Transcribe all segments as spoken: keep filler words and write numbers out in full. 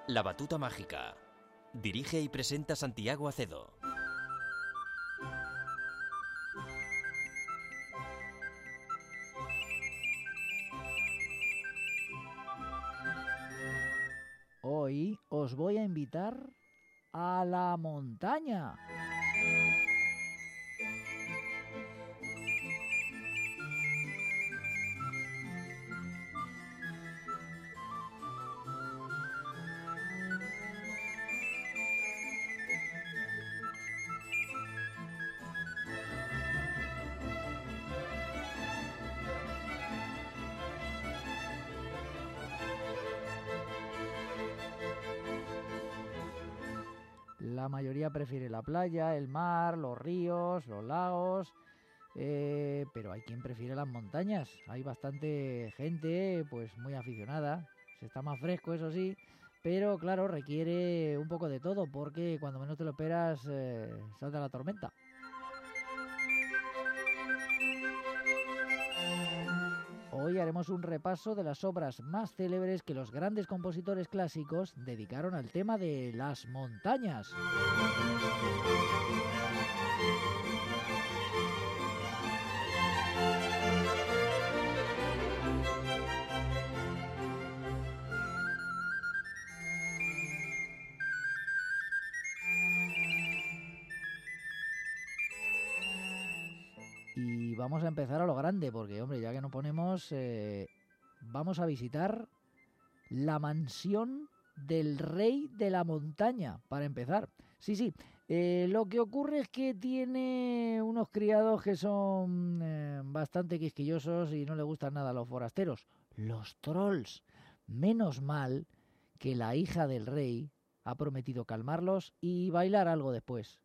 La batuta mágica. Dirige y presenta Santiago Acedo. Hoy os voy a invitar a la montaña. La mayoría prefiere la playa, el mar, los ríos, los lagos, eh, pero hay quien prefiere las montañas. Hay bastante gente pues muy aficionada. Se está más fresco, eso sí, pero claro, requiere un poco de todo porque cuando menos te lo esperas eh, salta la tormenta. Hoy haremos un repaso de las obras más célebres que los grandes compositores clásicos dedicaron al tema de las montañas. Y vamos a empezar a lo grande, porque, hombre, ya que nos ponemos, eh, vamos a visitar la mansión del rey de la montaña, para empezar. Sí, sí, eh, lo que ocurre es que tiene unos criados que son eh, bastante quisquillosos y no le gustan nada a los forasteros. Los trolls. Menos mal que la hija del rey ha prometido calmarlos y bailar algo después.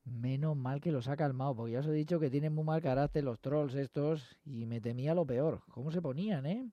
Menos mal que los ha calmado, porque ya os he dicho que tienen muy mal carácter los trolls estos y me temía lo peor. ¿Cómo se ponían, eh?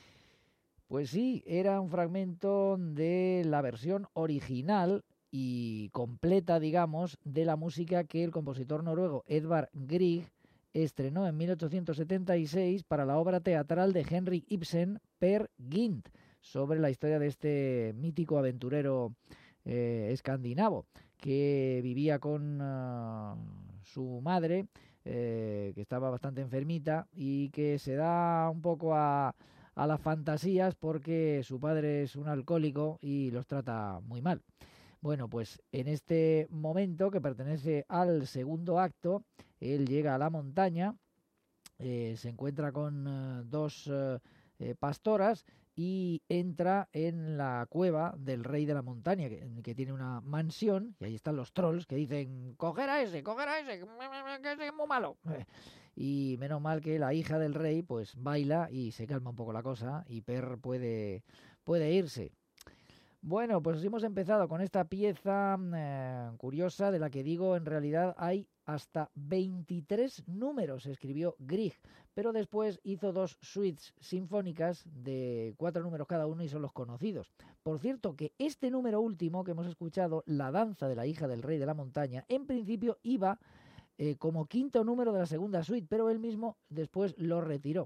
Pues sí, era un fragmento de la versión original y completa, digamos, de la música que el compositor noruego Edvard Grieg estrenó en mil ochocientos setenta y seis para la obra teatral de Henrik Ibsen, Per Gynt, sobre la historia de este mítico aventurero eh, escandinavo que vivía con uh, su madre, eh, que estaba bastante enfermita y que se da un poco a a las fantasías porque su padre es un alcohólico y los trata muy mal. Bueno, pues en este momento, que pertenece al segundo acto, él llega a la montaña, eh, se encuentra con eh, dos eh, eh, pastoras y entra en la cueva del rey de la montaña, que, que tiene una mansión, y ahí están los trolls que dicen, coger a ese, coger a ese, que es muy malo. Y menos mal que la hija del rey pues baila y se calma un poco la cosa y Per puede, puede irse. Bueno, pues hemos empezado con esta pieza eh, curiosa de la que digo en realidad hay hasta veintitrés números, escribió Grieg, pero después hizo dos suites sinfónicas de cuatro números cada uno y son los conocidos. Por cierto, que este número último que hemos escuchado, La danza de la hija del rey de la montaña, en principio iba eh, como quinto número de la segunda suite, pero él mismo después lo retiró.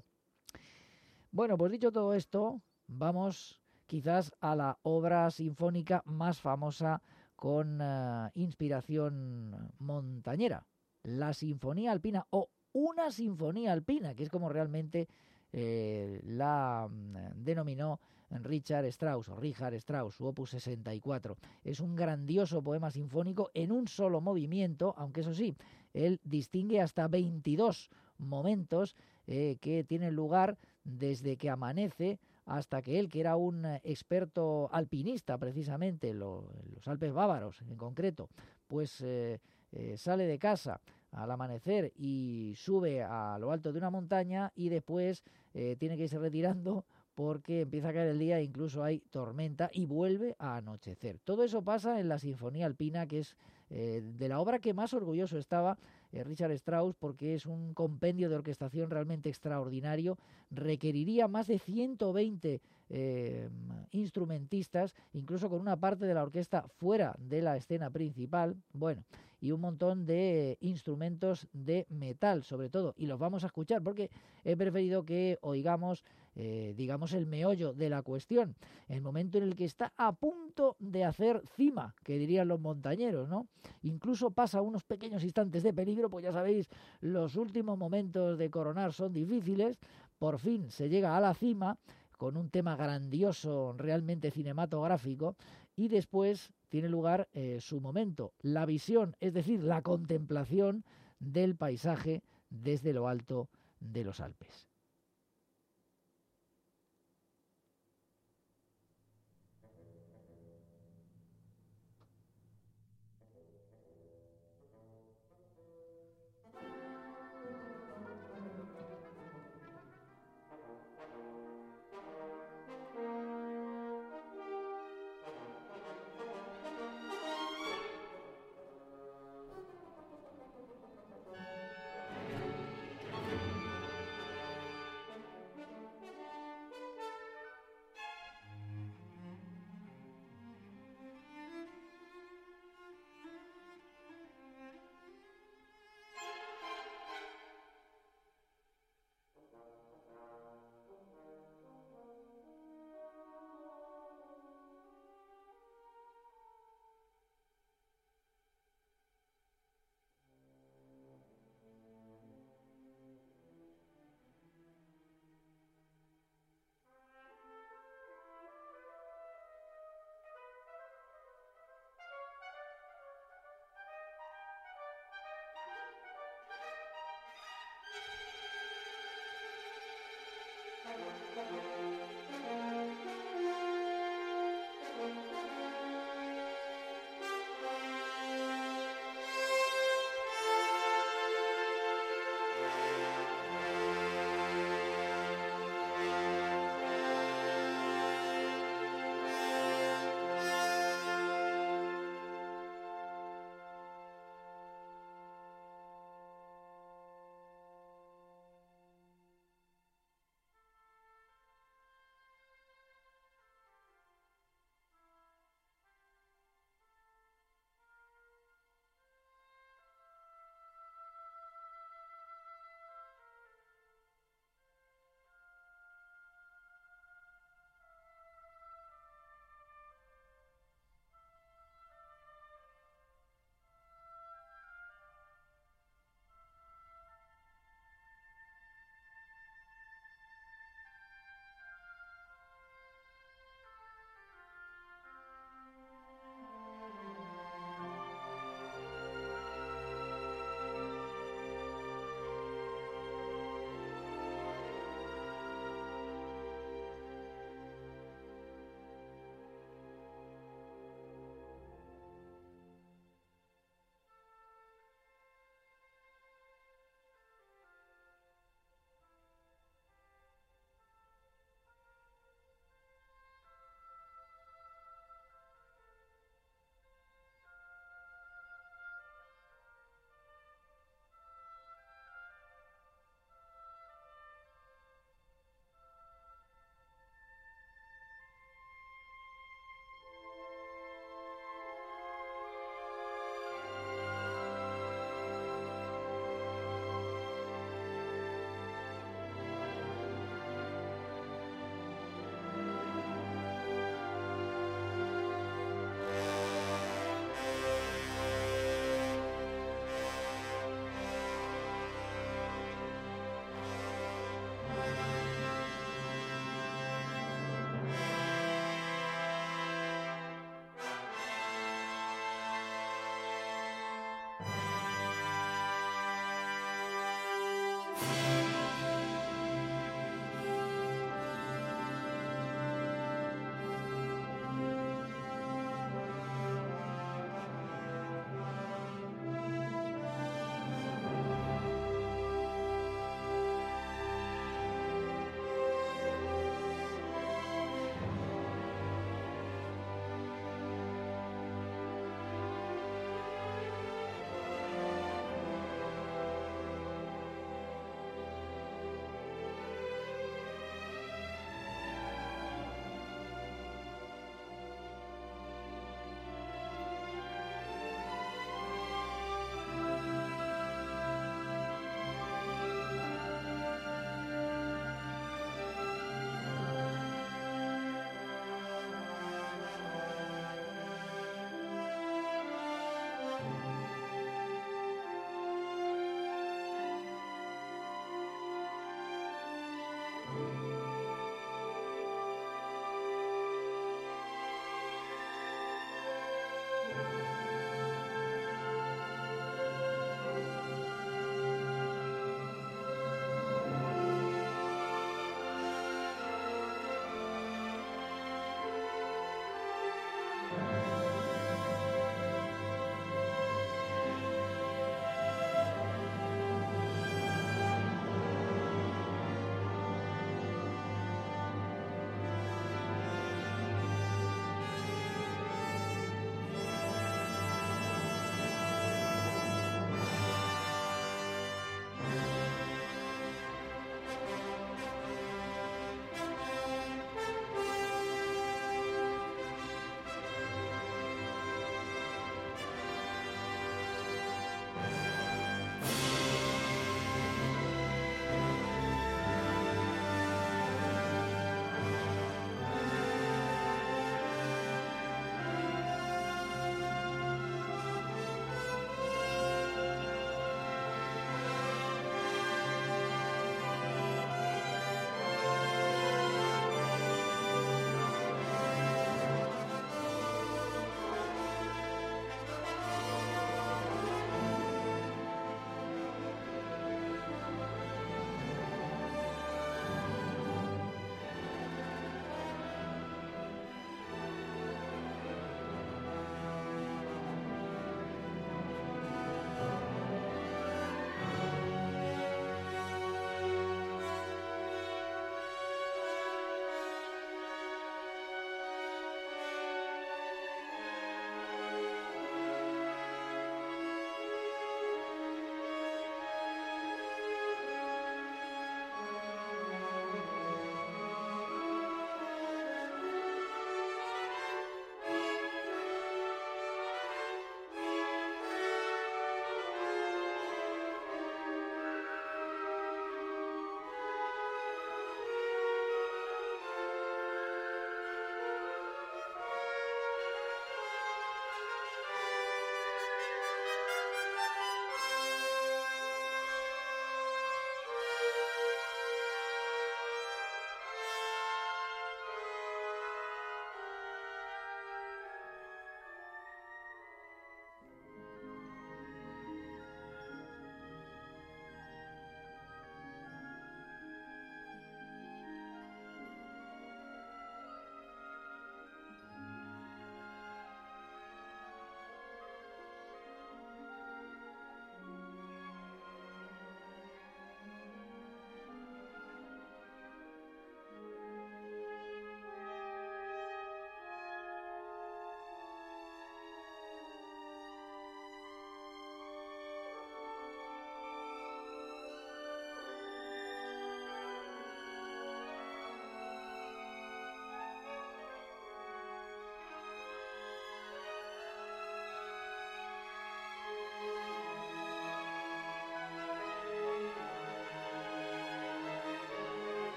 Bueno, pues dicho todo esto, vamos quizás a la obra sinfónica más famosa con uh, inspiración montañera, la Sinfonía Alpina o una Sinfonía Alpina, que es como realmente eh, la mm, denominó Richard Strauss o Richard Strauss, su opus sesenta y cuatro. Es un grandioso poema sinfónico en un solo movimiento, aunque eso sí, él distingue hasta veintidós momentos eh, que tienen lugar desde que amanece hasta que él, que era un experto alpinista precisamente, lo, los Alpes bávaros en concreto, pues eh, eh, sale de casa al amanecer y sube a lo alto de una montaña y después eh, tiene que irse retirando porque empieza a caer el día e incluso hay tormenta y vuelve a anochecer. Todo eso pasa en la Sinfonía Alpina, que es eh, de la obra que más orgulloso estaba eh, Richard Strauss, porque es un compendio de orquestación realmente extraordinario. Requeriría más de ciento veinte eh, instrumentistas, incluso con una parte de la orquesta fuera de la escena principal. Bueno, y un montón de instrumentos de metal, sobre todo, y los vamos a escuchar porque he preferido que oigamos, eh, digamos, el meollo de la cuestión, el momento en el que está a punto de hacer cima, que dirían los montañeros, ¿no? Incluso pasa unos pequeños instantes de peligro, pues ya sabéis, los últimos momentos de coronar son difíciles, por fin se llega a la cima con un tema grandioso, realmente cinematográfico, y después tiene lugar eh, su momento, la visión, es decir, la contemplación del paisaje desde lo alto de los Alpes.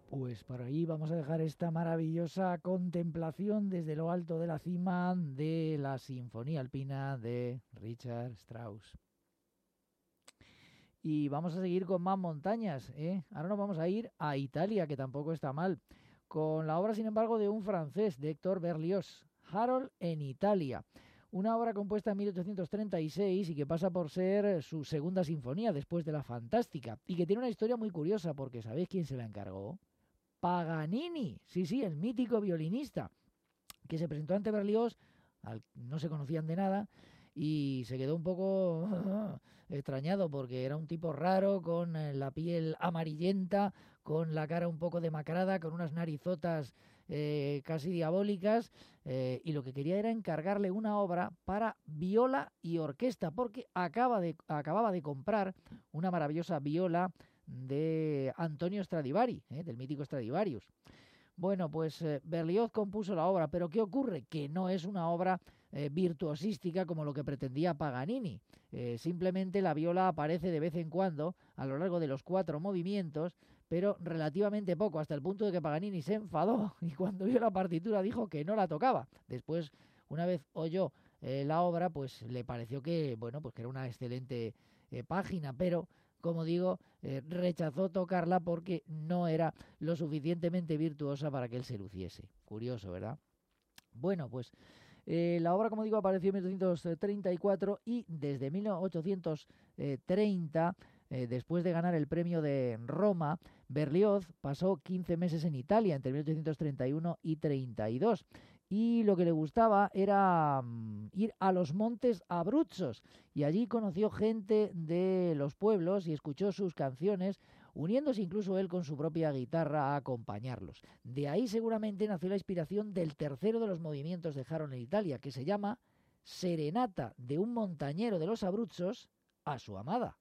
Pues por ahí vamos a dejar esta maravillosa contemplación desde lo alto de la cima de la Sinfonía Alpina de Richard Strauss. Y vamos a seguir con más montañas, ¿eh? Ahora nos vamos a ir a Italia, que tampoco está mal, con la obra, sin embargo, de un francés, de Hector Berlioz, Harold en Italia. Una obra compuesta en mil ochocientos treinta y seis y que pasa por ser su segunda sinfonía después de la Fantástica, y que tiene una historia muy curiosa, porque ¿sabéis quién se la encargó? Paganini, sí, sí, el mítico violinista, que se presentó ante Berlioz, al, no se conocían de nada, y se quedó un poco extrañado porque era un tipo raro, con la piel amarillenta, con la cara un poco demacrada, con unas narizotas eh, casi diabólicas, eh, y lo que quería era encargarle una obra para viola y orquesta, porque acaba de, acababa de comprar una maravillosa viola de Antonio Stradivari, ¿eh? del mítico Stradivarius. Bueno, pues eh, Berlioz compuso la obra, pero ¿qué ocurre? Que no es una obra eh, virtuosística como lo que pretendía Paganini. Eh, simplemente la viola aparece de vez en cuando a lo largo de los cuatro movimientos, pero relativamente poco, hasta el punto de que Paganini se enfadó y cuando vio la partitura dijo que no la tocaba. Después, una vez oyó eh, la obra, pues le pareció que, bueno, pues que era una excelente eh, página, pero como digo, eh, rechazó tocarla porque no era lo suficientemente virtuosa para que él se luciese. Curioso, ¿verdad? Bueno, pues eh, la obra, como digo, apareció en mil ochocientos treinta y cuatro y desde mil ochocientos treinta, eh, después de ganar el premio de Roma, Berlioz pasó quince meses en Italia entre mil ochocientos treinta y uno y treinta y dos. Y lo que le gustaba era um, ir a los montes Abruzos, y allí conoció gente de los pueblos y escuchó sus canciones, uniéndose incluso él con su propia guitarra a acompañarlos. De ahí seguramente nació la inspiración del tercero de los movimientos de Harold en Italia, que se llama Serenata de un montañero de los Abruzos a su amada.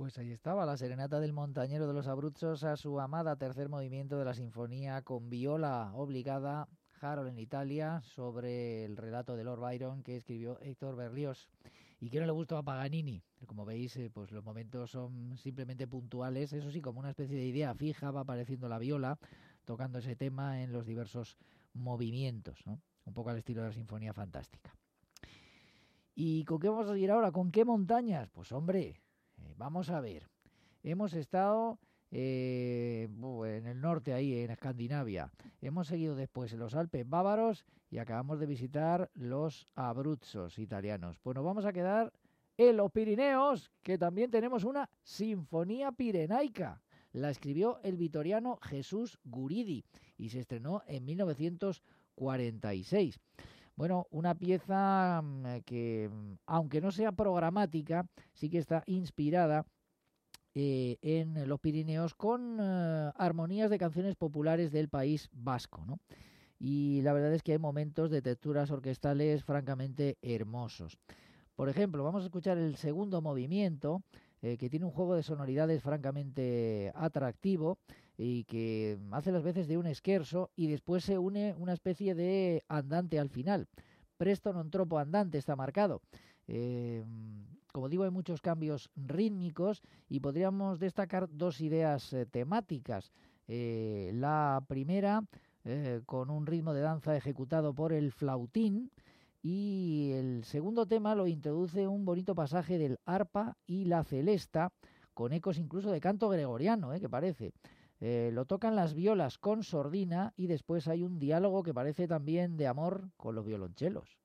Pues ahí estaba la serenata del montañero de los Abruzos a su amada, tercer movimiento de la sinfonía con viola obligada, Harold en Italia, sobre el relato de Lord Byron que escribió Héctor Berlioz. Y que no le gustó a Paganini. Como veis, eh, pues los momentos son simplemente puntuales, eso sí, como una especie de idea fija va apareciendo la viola, tocando ese tema en los diversos movimientos, ¿no? Un poco al estilo de la Sinfonía Fantástica. ¿Y con qué vamos a ir ahora? ¿Con qué montañas? Pues hombre, eh, vamos a ver. Hemos estado eh, en el norte, ahí en Escandinavia. Hemos seguido después en los Alpes bávaros y acabamos de visitar los Abruzos italianos. Pues nos vamos a quedar en los Pirineos, que también tenemos una sinfonía pirenaica. La escribió el vitoriano Jesús Guridi y se estrenó en mil novecientos cuarenta y seis. Bueno, una pieza que, aunque no sea programática, sí que está inspirada eh, en los Pirineos con eh, armonías de canciones populares del País Vasco, ¿no? Y la verdad es que hay momentos de texturas orquestales francamente hermosos. Por ejemplo, vamos a escuchar el segundo movimiento, eh, que tiene un juego de sonoridades francamente atractivo y que hace las veces de un scherzo y después se une una especie de andante al final. Presto non troppo andante está marcado. Eh, como digo, hay muchos cambios rítmicos y podríamos destacar dos ideas eh, temáticas. Eh, la primera, eh, con un ritmo de danza ejecutado por el flautín, y el segundo tema lo introduce un bonito pasaje del arpa y la celesta, con ecos incluso de canto gregoriano, ¿eh? que parece. Eh, lo tocan las violas con sordina y después hay un diálogo que parece también de amor con los violonchelos.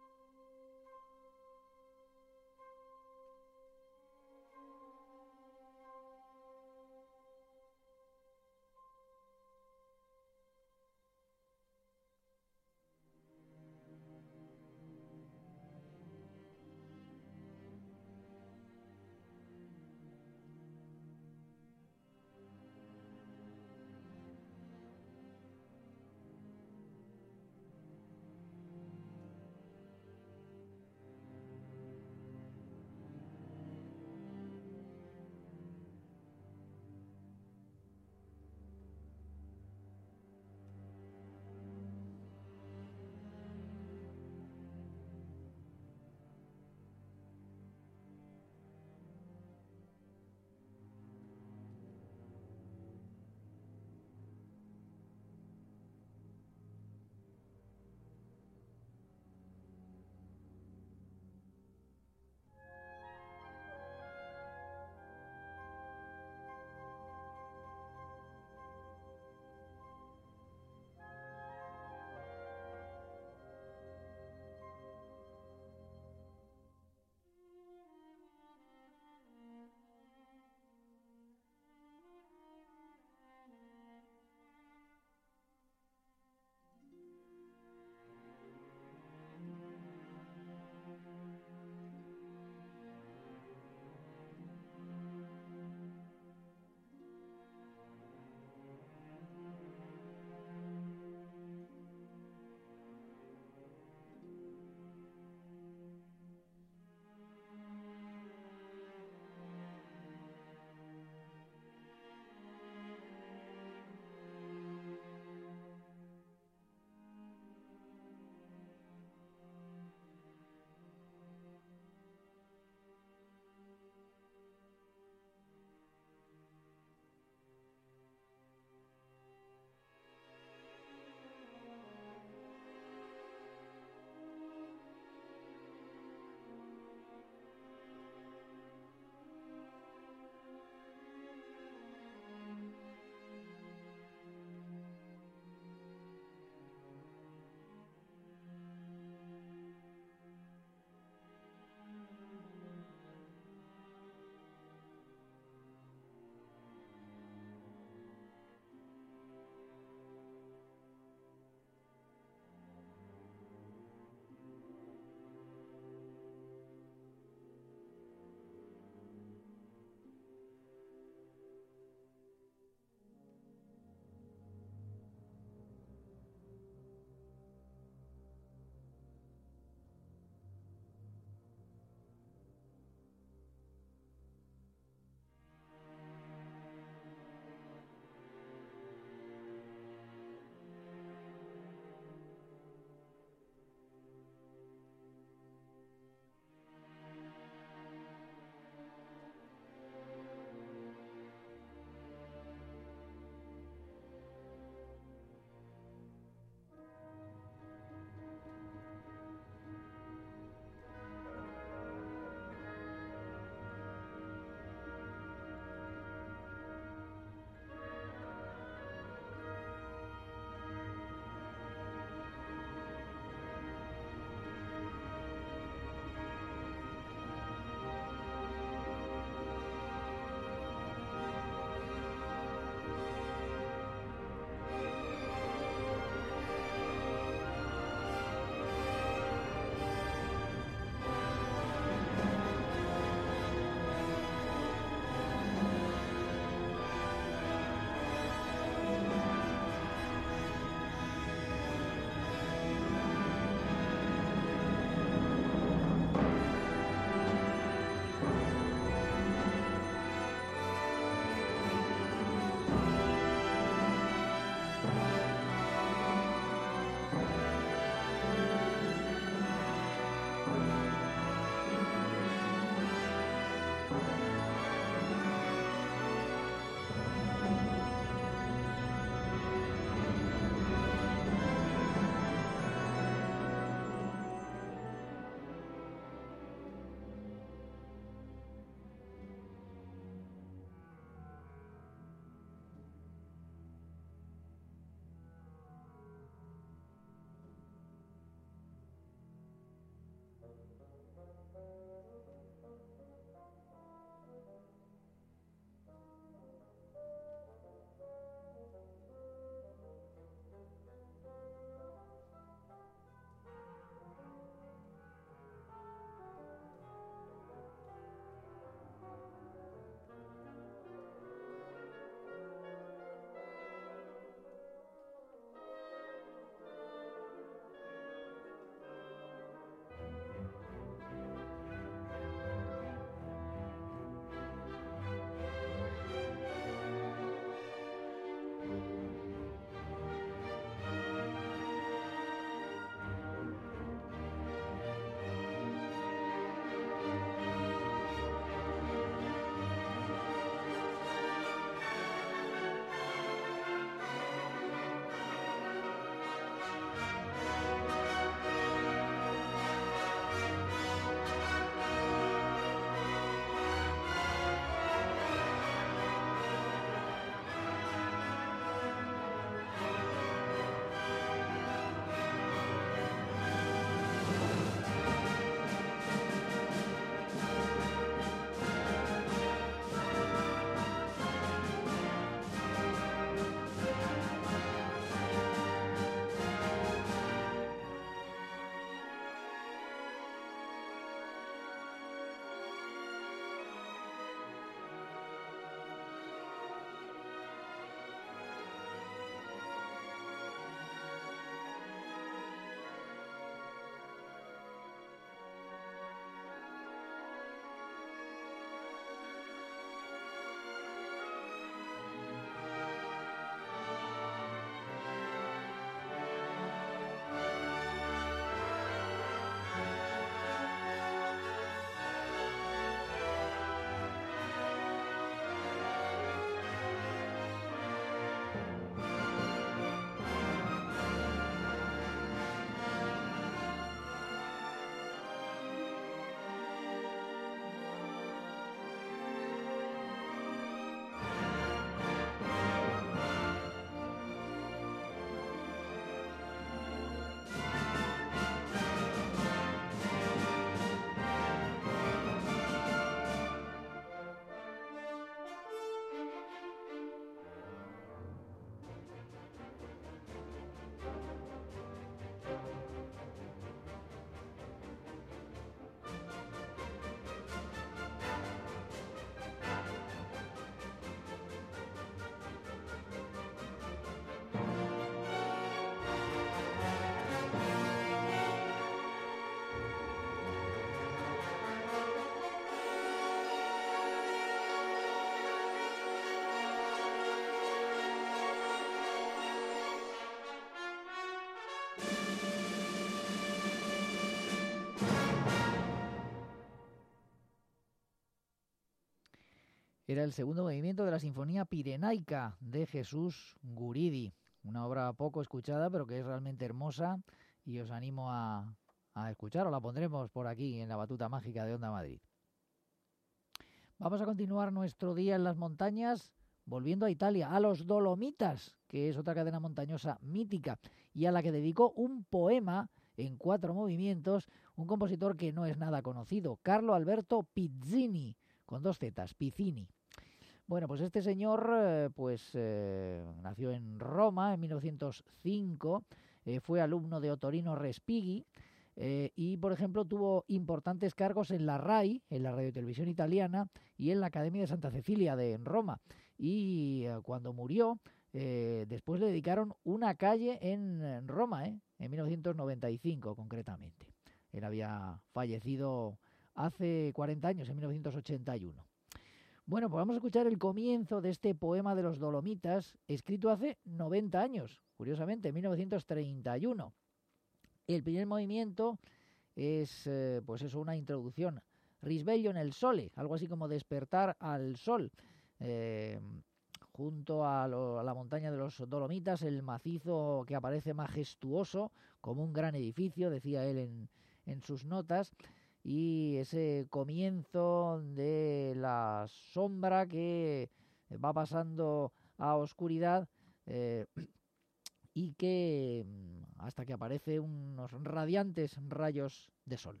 Era el segundo movimiento de la Sinfonía Pirenaica de Jesús Guridi, una obra poco escuchada, pero que es realmente hermosa y os animo a, a escuchar, o la pondremos por aquí en la batuta mágica de Onda Madrid. Vamos a continuar nuestro día en las montañas volviendo a Italia, a los Dolomitas, que es otra cadena montañosa mítica y a la que dedicó un poema en cuatro movimientos un compositor que no es nada conocido, Carlo Alberto Pizzini, con dos zetas, Pizzini. Bueno, pues este señor eh, pues eh, nació en Roma en mil novecientos cinco, eh, fue alumno de Ottorino Respighi eh, y, por ejemplo, tuvo importantes cargos en la RAI, en la Radio Televisión Italiana, y en la Academia de Santa Cecilia de en Roma. Y eh, cuando murió, eh, después le dedicaron una calle en, en Roma, eh, en mil novecientos noventa y cinco concretamente. Él había fallecido hace cuarenta años, en mil novecientos ochenta y uno. Bueno, pues vamos a escuchar el comienzo de este poema de los Dolomitas, escrito hace noventa años, curiosamente, en mil novecientos treinta y uno. El primer movimiento es, eh, pues eso, una introducción. Risveglio nel sole, algo así como despertar al sol. Eh, junto a, lo, a la montaña de los Dolomitas, el macizo que aparece majestuoso, como un gran edificio, decía él en, en sus notas, y ese comienzo de la sombra que va pasando a oscuridad eh, y que hasta que aparece unos radiantes rayos de sol.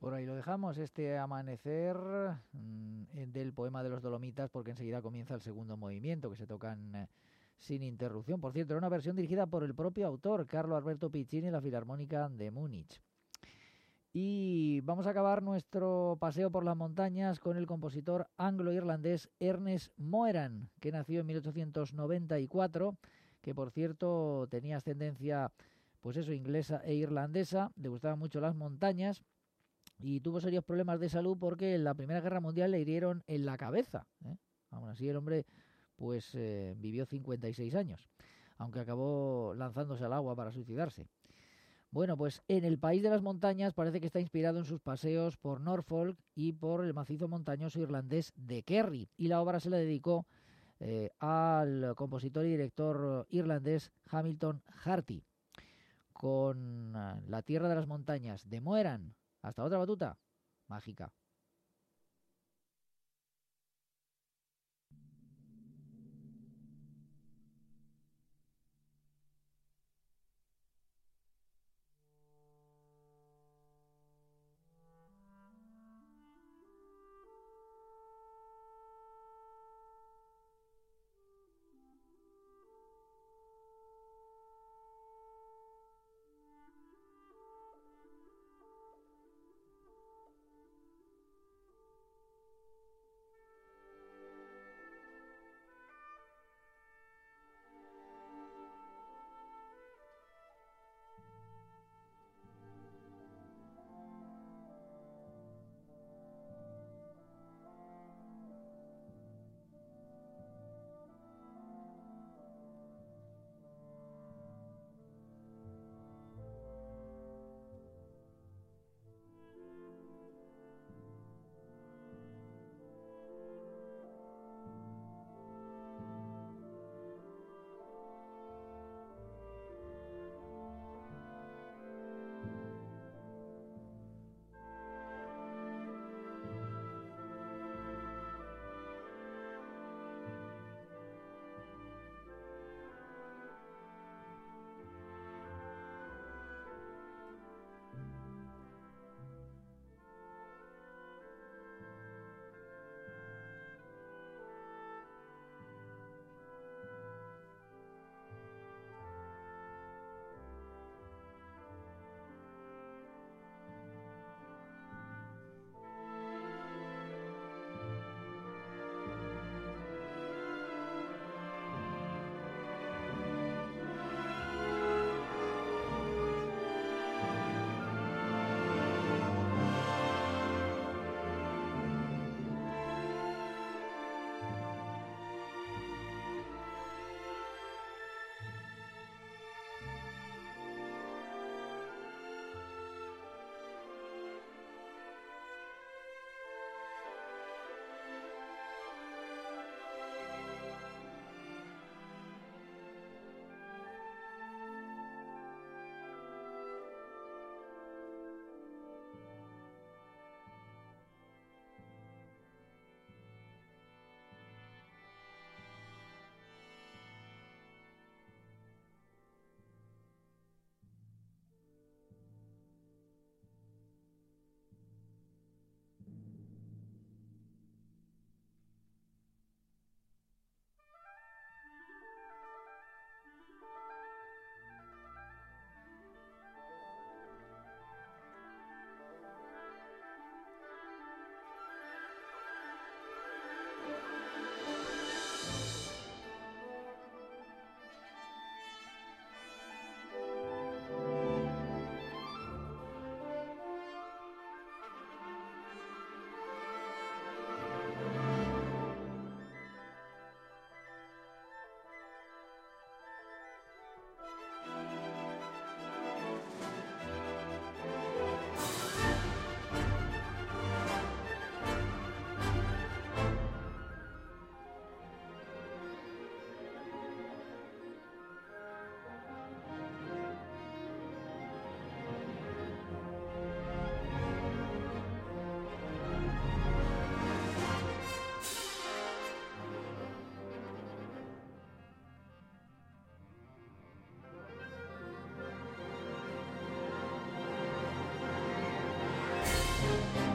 Por ahí lo dejamos, este amanecer mmm, del poema de los Dolomitas, porque enseguida comienza el segundo movimiento, que se tocan eh, sin interrupción. Por cierto, era una versión dirigida por el propio autor, Carlo Alberto Piccini, la Filarmónica de Múnich. Y vamos a acabar nuestro paseo por las montañas con el compositor anglo-irlandés Ernest Moeran, que nació en mil ochocientos noventa y cuatro, que por cierto tenía ascendencia, pues eso, inglesa e irlandesa, le gustaban mucho las montañas y tuvo serios problemas de salud porque en la Primera Guerra Mundial le hirieron en la cabeza, ¿eh? Aún así el hombre pues eh, vivió cincuenta y seis años, aunque acabó lanzándose al agua para suicidarse. Bueno, pues en el país de las montañas parece que está inspirado en sus paseos por Norfolk y por el macizo montañoso irlandés de Kerry. Y la obra se la dedicó eh, al compositor y director irlandés Hamilton Harty. Con uh, La tierra de las montañas de Moeran. Hasta otra batuta mágica. Adiós.